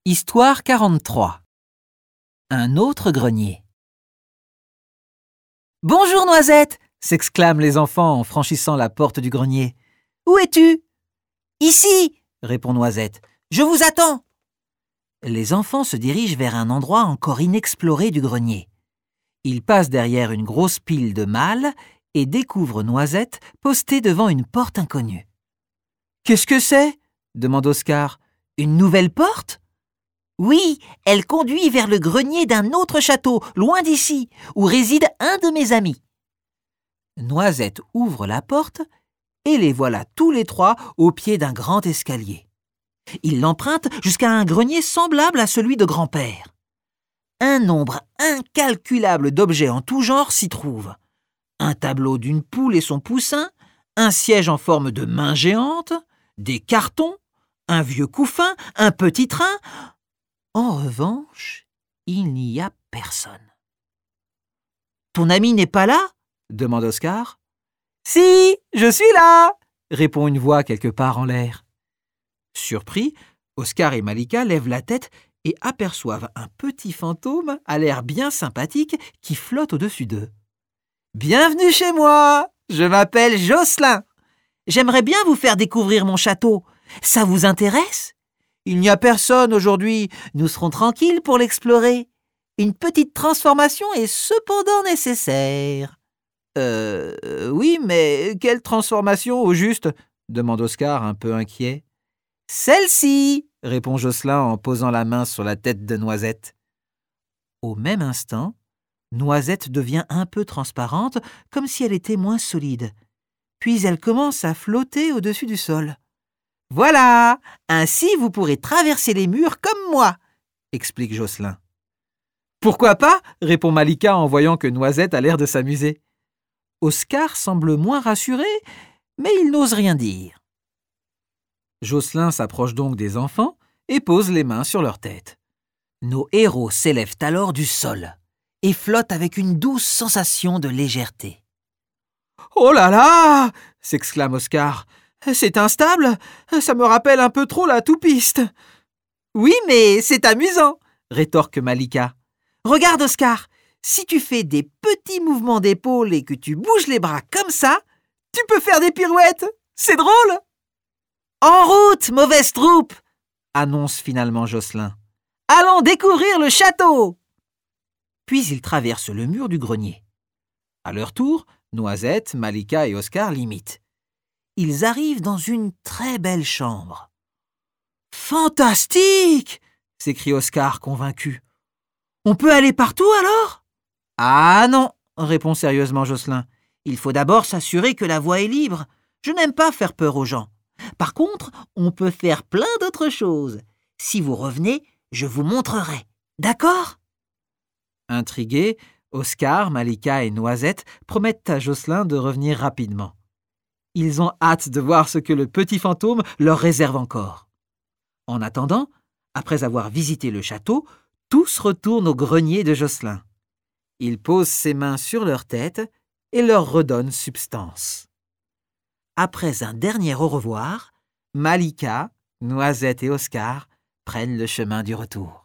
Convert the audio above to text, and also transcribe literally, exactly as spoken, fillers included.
Histoire quarante-trois. Un autre grenier. « Bonjour Noisette !» s'exclament les enfants en franchissant la porte du grenier. « Où es-tu ?»« Ici !» répond Noisette. « Je vous attends !» Les enfants se dirigent vers un endroit encore inexploré du grenier. Ils passent derrière une grosse pile de malles et découvrent Noisette postée devant une porte inconnue. « Qu'est-ce que c'est ?» demande Oscar. « Une nouvelle porte ?» « Oui, elle conduit vers le grenier d'un autre château, loin d'ici, où réside un de mes amis. » Noisette ouvre la porte et les voilà tous les trois au pied d'un grand escalier. Ils l'empruntent jusqu'à un grenier semblable à celui de grand-père. Un nombre incalculable d'objets en tout genre s'y trouve. Un tableau d'une poule et son poussin, un siège en forme de main géante, des cartons, un vieux couffin, un petit train. En revanche, il n'y a personne. « Ton ami n'est pas là ?» demande Oscar. « Si, je suis là !» répond une voix quelque part en l'air. Surpris, Oscar et Malika lèvent la tête et aperçoivent un petit fantôme à l'air bien sympathique qui flotte au-dessus d'eux. « Bienvenue chez moi, je m'appelle Jocelyn. J'aimerais bien vous faire découvrir mon château. Ça vous intéresse ? Il n'y a personne aujourd'hui, nous serons tranquilles pour l'explorer. Une petite transformation est cependant nécessaire. »« Euh, oui, mais quelle transformation au juste ?» demande Oscar un peu inquiet. « Celle-ci !» répond Jocelyn en posant la main sur la tête de Noisette. Au même instant, Noisette devient un peu transparente, comme si elle était moins solide. Puis elle commence à flotter au-dessus du sol. « Voilà, ainsi vous pourrez traverser les murs comme moi, » explique Jocelyn. « Pourquoi pas ?» répond Malika en voyant que Noisette a l'air de s'amuser. Oscar semble moins rassuré, mais il n'ose rien dire. Jocelyn s'approche donc des enfants et pose les mains sur leur tête. Nos héros s'élèvent alors du sol et flottent avec une douce sensation de légèreté. « Oh là là !» s'exclame Oscar. « C'est instable, ça me rappelle un peu trop la toupiste. »« Oui, mais c'est amusant !» rétorque Malika. « Regarde Oscar, si tu fais des petits mouvements d'épaule et que tu bouges les bras comme ça, tu peux faire des pirouettes, c'est drôle !»« En route, mauvaise troupe !» annonce finalement Jocelyn. « Allons découvrir le château !» Puis ils traversent le mur du grenier. À leur tour, Noisette, Malika et Oscar l'imitent. Ils arrivent dans une très belle chambre. « Fantastique !» s'écrie Oscar convaincu. « On peut aller partout alors ?»« Ah non !» répond sérieusement Jocelyn. « Il faut d'abord s'assurer que la voie est libre. Je n'aime pas faire peur aux gens. Par contre, on peut faire plein d'autres choses. Si vous revenez, je vous montrerai. D'accord ?» Intrigués, Oscar, Malika et Noisette promettent à Jocelyn de revenir rapidement. Ils ont hâte de voir ce que le petit fantôme leur réserve encore. En attendant, après avoir visité le château, tous retournent au grenier de Jocelyn. Il pose ses mains sur leur tête et leur redonne substance. Après un dernier au revoir, Malika, Noisette et Oscar prennent le chemin du retour.